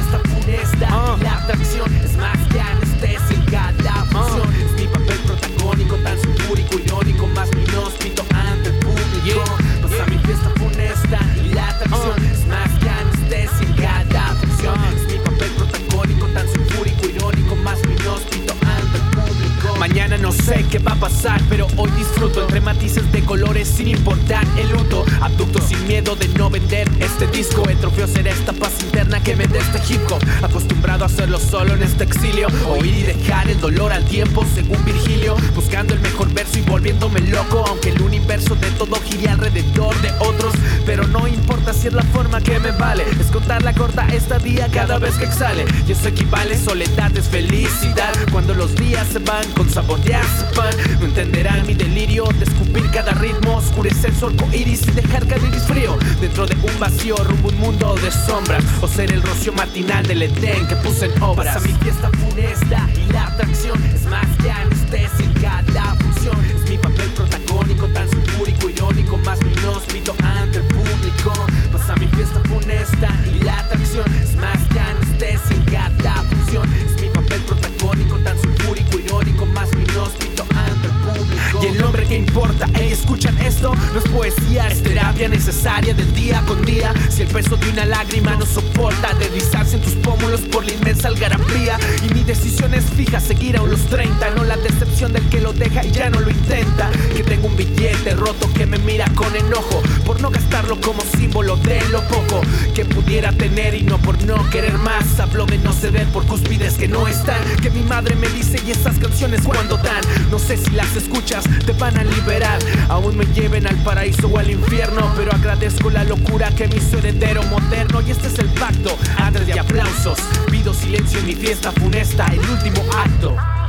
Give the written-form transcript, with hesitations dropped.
fiesta funesta y la atracción es más que anestesia en cada función. Es mi papel protagónico, tan sulfúrico, irónico, más mi inhóspito ante el público. Pasa mi fiesta funesta y la atracción es más que anestesia en cada función. Es mi papel protagónico, tan sulfúrico, irónico, más mi inhóspito ante el público. Mañana no sé qué va a pasar, pero hoy disfruto entre matices de colores sin importar el luto. Abducto sin miedo de no vender este disco. El trofeo será esta paz interna que me dé este hip hop. Acostumbrado a hacerlo solo en este exilio, oír y dejar el dolor al tiempo según Virgilio. Buscando el mejor verso y volviéndome loco, aunque el universo de todo gire alrededor de otros. Pero no importa si es la forma que me vale, es contar la corta estadía cada vez que exhale. Y eso equivale, soledad es felicidad. Cuando los días se van con saborearse pan, no entenderán mi delirio de escupir cada ritmo, oscurecer su arco iris y dejar caer iris frío dentro de un vacío rumbo a un mundo de sombras, o ser el rocío matinal del Edén que puse en obras. Pasa mi fiesta funesta y la atracción es más que anestesia en cada función. Es mi papel protagónico, tan sulfúrico, irónico, más mi inhóspito ante el público. Pasa mi fiesta funesta y la atracción es más que anestesia en cada función. Es mi papel protagónico, tan sulfúrico, irónico, más mi inhóspito ante el público. Y el nombre que importa, escuchan esto, no es poesía, es terapia necesaria del día con día. Si el peso de una lágrima no soporta deslizarse en tus pómulos por la inmensa algarabía, y mi decisión es fija, seguir a los 30, no la decepción del que lo deja y ya no lo intenta. Que tengo un billete roto que me mira con enojo por no gastarlo como símbolo de lo poco que pudiera tener y no por no querer más. Hablo de no ceder por cúspides que no están, que mi madre me dice, y esas canciones cuando dan, no sé si las escuchas, te van a liberar. Aún me lleven al paraíso o al infierno, pero agradezco la locura que me hizo heredero moderno. Y este es el pacto, antes de aplausos, pido silencio en mi fiesta funesta, el último acto.